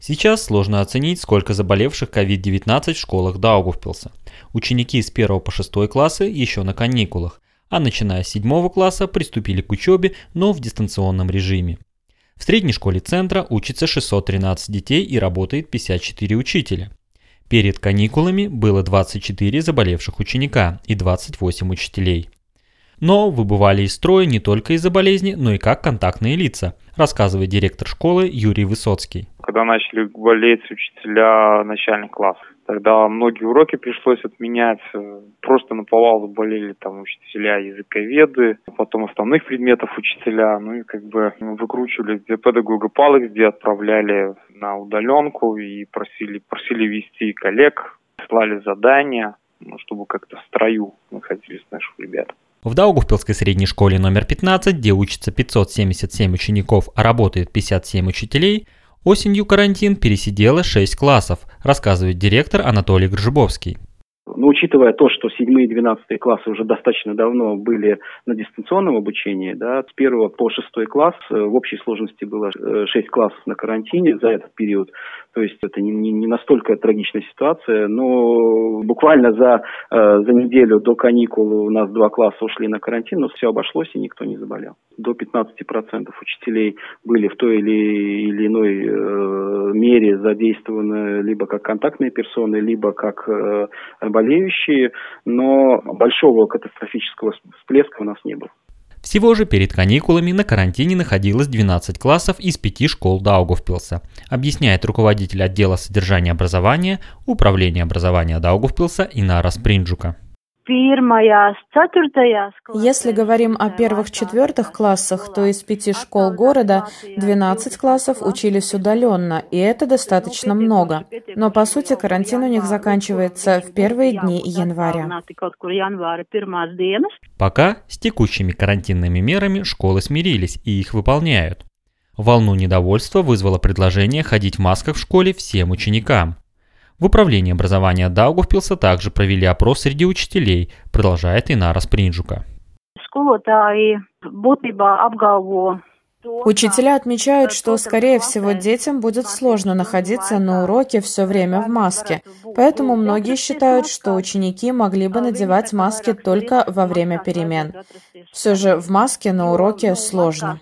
Сейчас сложно оценить, сколько заболевших COVID-19 в школах Даугавпилса. Ученики с 1 по 6 классы еще на каникулах, а начиная с 7 класса приступили к учебе, но в дистанционном режиме. В средней школе центра учится 613 детей и работает 54 учителя. Перед каникулами было 24 заболевших ученика и 28 учителей. Но выбывали из строя не только из-за болезни, но и как контактные лица, рассказывает директор школы Юрий Высоцкий. Когда начали болеть учителя начальных классов, тогда многие уроки пришлось отменять, просто наповал заболели там учителя языковеды, потом основных предметов учителя, выкручивали где педагога-палы, где отправляли на удаленку и просили вести коллег, слали задания, чтобы как-то в строю находились наших ребят. В Даугавпилской средней школе номер 15, где учатся 577 учеников, а работает 57 учителей, осенью карантин пересидела 6 классов, рассказывает директор Анатолий Гржебовский. Но учитывая то, что 7 и 12 классы уже достаточно давно были на дистанционном обучении, с 1 по 6 класс в общей сложности было 6 классов на карантине за этот период. То есть это не настолько трагичная ситуация, но буквально за неделю до каникул у нас 2 класса ушли на карантин, но все обошлось и никто не заболел. До 15% учителей были в той или иной мере задействованы либо как контактные персоны, либо как болеющие, но большого катастрофического всплеска у нас не было. Всего же перед каникулами на карантине находилось 12 классов из 5 школ Даугавпилса, объясняет руководитель отдела содержания образования Управления образования Даугавпилса Инара Спринджука. Если говорим о первых-четвертых классах, то из 5 школ города 12 классов учились удаленно, и это достаточно много. Но, по сути, карантин у них заканчивается в первые дни января. Пока с текущими карантинными мерами школы смирились и их выполняют. Волну недовольства вызвало предложение ходить в масках в школе всем ученикам. В Управлении образования Даугавпилса также провели опрос среди учителей, продолжает Инара Спринджука. Учителя отмечают, что, скорее всего, детям будет сложно находиться на уроке все время в маске, поэтому многие считают, что ученики могли бы надевать маски только во время перемен. Все же в маске на уроке сложно.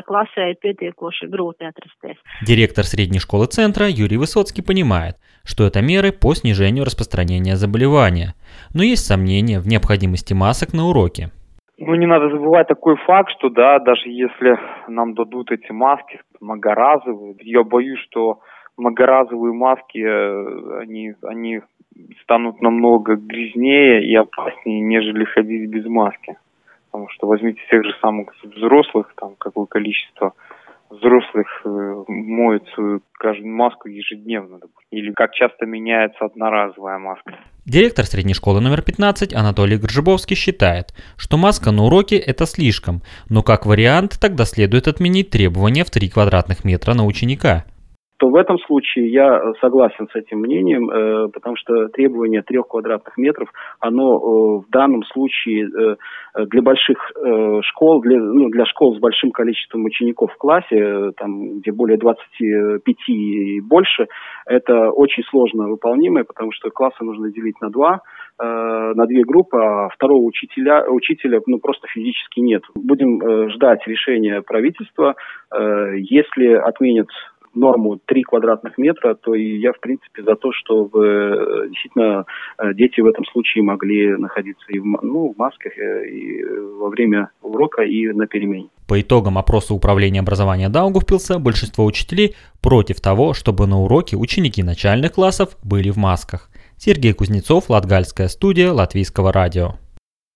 Директор средней школы центра Юрий Высоцкий понимает, что это меры по снижению распространения заболевания, но есть сомнения в необходимости масок на уроке. Не надо забывать такой факт, что даже если нам дадут эти маски многоразовые, я боюсь, что многоразовые маски, они станут намного грязнее и опаснее, нежели ходить без маски. Потому что возьмите тех же самых взрослых, какое количество взрослых моют свою каждую маску ежедневно, или как часто меняется одноразовая маска. Директор средней школы номер 15 Анатолий Гржебовский считает, что маска на уроке – это слишком, но как вариант тогда следует отменить требования в 3 квадратных метра на ученика. То в этом случае я согласен с этим мнением, потому что требование 3 квадратных метров, оно в данном случае для больших школ, для школ с большим количеством учеников в классе, где более 25 и больше, это очень сложно выполнимое, потому что классы нужно делить на 2 группы, а второго учителя просто физически нет. Будем ждать решения правительства. Если отменят норму 3 квадратных метра, то и я, в принципе, за то, чтобы действительно дети в этом случае могли находиться и в масках и во время урока, и на перемене. По итогам опроса Управления образования Даугавпилса, большинство учителей против того, чтобы на уроке ученики начальных классов были в масках. Сергей Кузнецов, Латгальская студия Латвийского радио.